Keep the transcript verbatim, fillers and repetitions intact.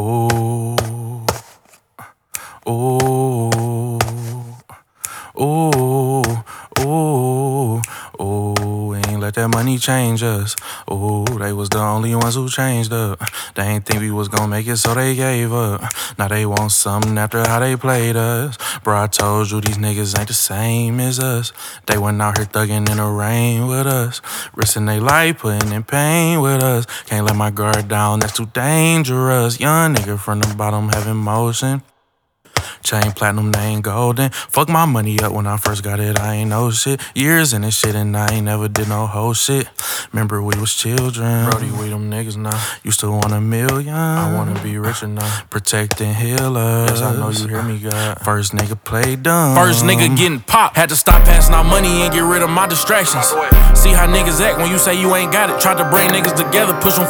Ooh, ooh, ooh, ooh, ooh. We ain't let that money change us. Ooh, they was the only ones who changed up. They ain't think we was gon' make it, so they gave up. Now they want something after how they played us. Bro, I told you these niggas ain't the same as us. They went out here thugging in the rain with us, risking their life, putting in pain with us. Can't let my guard down, that's too dangerous. Young nigga from the bottom having motion. Chain platinum, they ain't golden. Fuck my money up when I first got it, I ain't know shit. Years in this shit and I ain't never did no whole shit. Remember we was children. Brody, we them niggas now. Used to want a million. I wanna be richer now. Protect and heal us. Yes, I know you hear me, God. First nigga play dumb. First nigga getting popped. Had to stop passing out money and get rid of my distractions. See how niggas act when you say you ain't got it. Tried to bring niggas together, push them